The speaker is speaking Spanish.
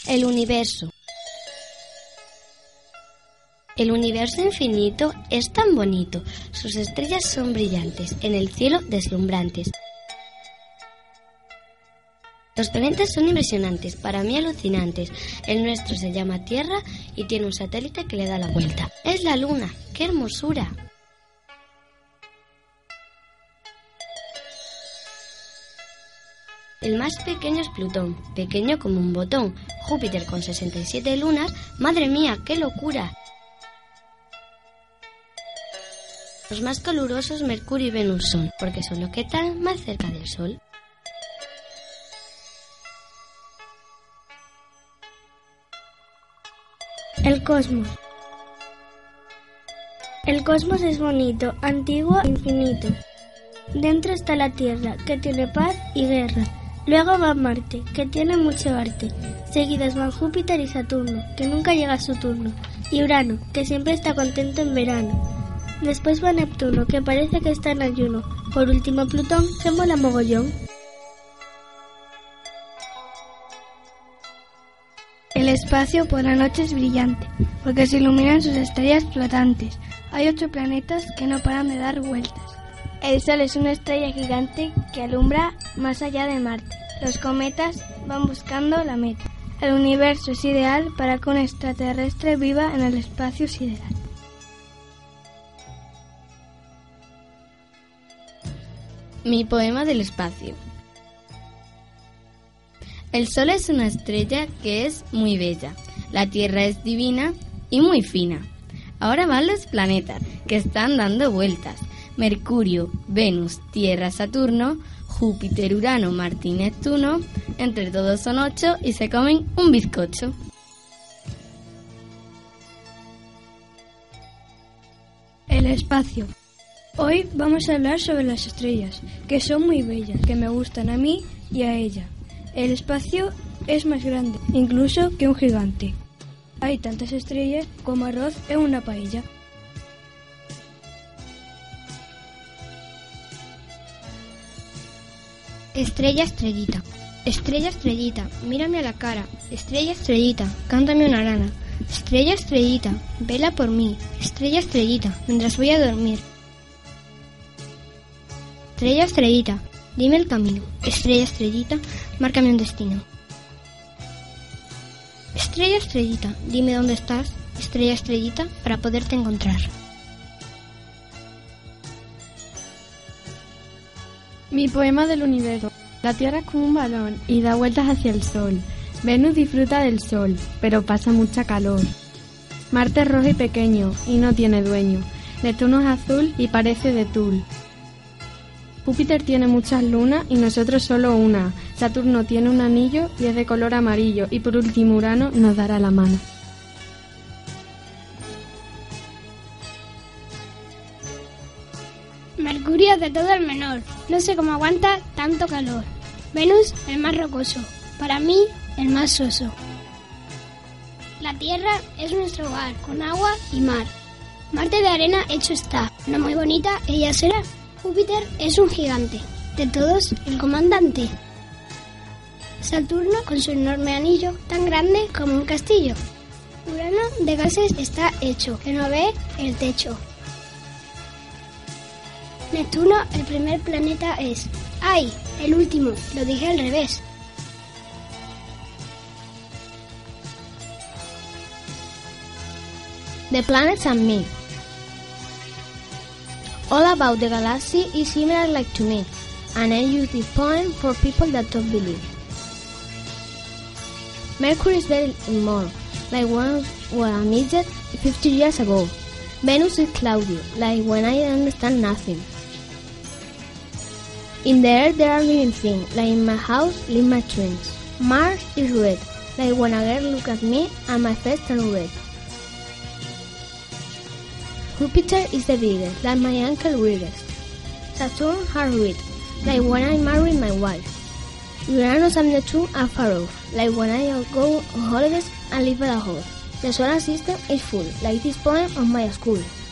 El universo. El universo infinito es tan bonito, sus estrellas son brillantes, en el cielo deslumbrantes. Los planetas son impresionantes, para mí alucinantes. El nuestro se llama Tierra y tiene un satélite que le da la vuelta. Es la Luna, ¡qué hermosura! El más pequeño es Plutón, pequeño como un botón. Júpiter con 67 lunas, ¡madre mía, qué locura! Los más calurosos Mercurio y Venus son, porque son los que están más cerca del Sol. El cosmos. El cosmos es bonito, antiguo e infinito. Dentro está la Tierra, que tiene paz y guerra. Luego va Marte, que tiene mucho arte. Seguidos van Júpiter y Saturno, que nunca llega a su turno. Y Urano, que siempre está contento en verano. Después va Neptuno, que parece que está en ayuno. Por último Plutón, que mola mogollón. El espacio por la noche es brillante, porque se iluminan sus estrellas flotantes. Hay 8 planetas que no paran de dar vueltas. El Sol es una estrella gigante que alumbra más allá de Marte. Los cometas van buscando la meta. El universo es ideal para que un extraterrestre viva en el espacio sideral. Mi poema del espacio. El Sol es una estrella que es muy bella. La Tierra es divina y muy fina. Ahora van los planetas que están dando vueltas. Mercurio, Venus, Tierra, Saturno, Júpiter, Urano, Marte y Neptuno. Entre todos son 8 y se comen un bizcocho. El espacio. Hoy vamos a hablar sobre las estrellas, que son muy bellas, que me gustan a mí y a ella. El espacio es más grande, incluso que un gigante. Hay tantas estrellas como arroz en una paella. Estrella, estrellita. Estrella, estrellita, mírame a la cara. Estrella, estrellita, cántame una nana. Estrella, estrellita, vela por mí. Estrella, estrellita, mientras voy a dormir. Estrella, estrellita, dime el camino. Estrella, estrellita, márcame un destino. Estrella, estrellita, dime dónde estás. Estrella, estrellita, para poderte encontrar. Mi poema del universo. La Tierra es como un balón y da vueltas hacia el Sol. Venus disfruta del Sol, pero pasa mucha calor. Marte es rojo y pequeño y no tiene dueño. Neptuno es azul y parece de tul. Júpiter tiene muchas lunas y nosotros solo una. Saturno tiene un anillo y es de color amarillo. Y por último Urano nos dará la mano. Mercurio es de todo el menor, no sé cómo aguanta tanto calor. Venus, el más rocoso, para mí, el más soso. La Tierra es nuestro hogar, con agua y mar. Marte de arena hecho está, no muy bonita ella será. Júpiter es un gigante, de todos el comandante. Saturno con su enorme anillo, tan grande como un castillo. Urano de gases está hecho, que no ve el techo. Neptuno, el primer planeta es. ¡Ay! El último, lo dije al revés. The planets and me. All about the galaxy is similar like to me, and I use this poem for people that don't believe. Mercury is very small, like when I met it 50 years ago. Venus is cloudy, like when I understand nothing. In the air there are living things, like in my house live my twins. Mars is red, like when a girl looks at me and my face turns red. Jupiter is the biggest, like my uncle weirdest. Saturn has red, like when I marry my wife. Uranus and Neptune are far off, like when I go on holidays and live at a hole. The solar system is full, like this poem of my school.